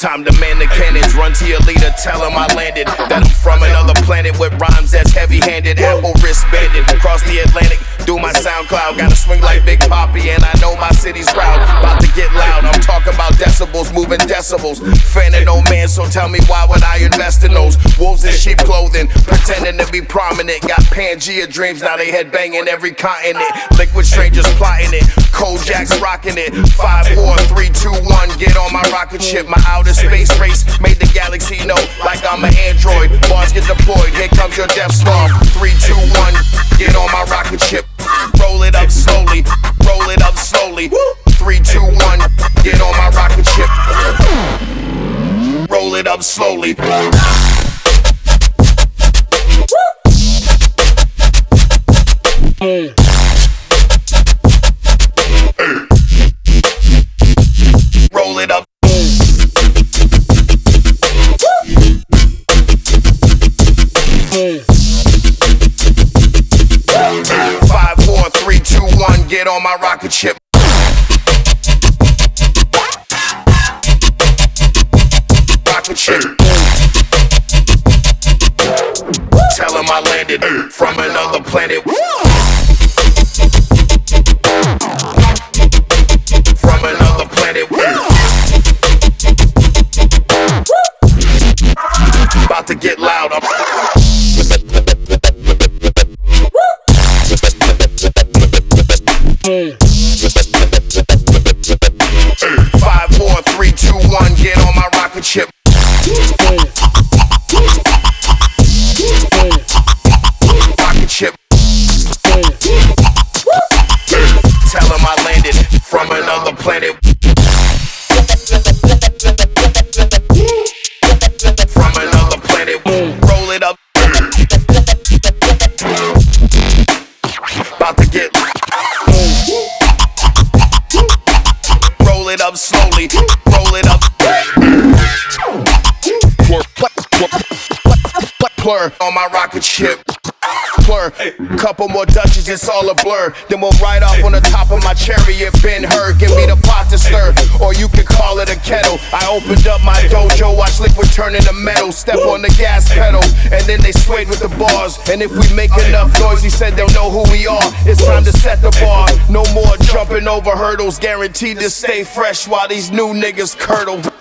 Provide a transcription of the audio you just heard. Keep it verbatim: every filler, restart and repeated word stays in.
Time to man the cannons, run to your leader, tell him I landed. That I'm from another planet with rhymes that's heavy-handed. Apple wrist banded, across the Atlantic, do my SoundCloud. Gotta swing like Big Poppy, and I know my city's proud. About to get loud, I'm talking about decibels, moving decibels. Fan of no man, so tell me why would I invest in those? Wolves in sheep clothing, pretending to be prominent. Got Pangea dreams, now they head banging every continent. Liquid strangers plotting it, Kojak's rocking it. Five, four, three, two, one, get on my rocket ship. My outer space race made the galaxy know like I'm an android. Bars get deployed, here comes your Death Star. Three, two, one, get on my rocket ship. Roll it up slowly, roll it up slowly. Three, two, one, get on my rocket ship. Roll it up slowly. Hey. Roll it up. Five, four, three, two, one, get on my rocket ship. Rocket ship. Tell him I landed from another planet. From another planet. About to get loud. I'm Five, four, three, two, one, get on my rocket ship. Rocket ship. Tell him I landed from another planet. From another planet. Roll it up. About to get. Roll it up slowly. Roll it up. Plur on my rocket ship. Plur, couple more Dutches, it's all a blur. Then we'll ride off on the top of my chariot. Ben Hur, give me the pot to stir, or you can call it a kettle. I opened up my dojo, watch liquid turn into metal. Step on the gas pedal, and then they swayed with the bars. And if we make enough noise, he said they'll know who we are. It's time to set the bar. No more jumping over hurdles, guaranteed to stay fresh while these new niggas curdle.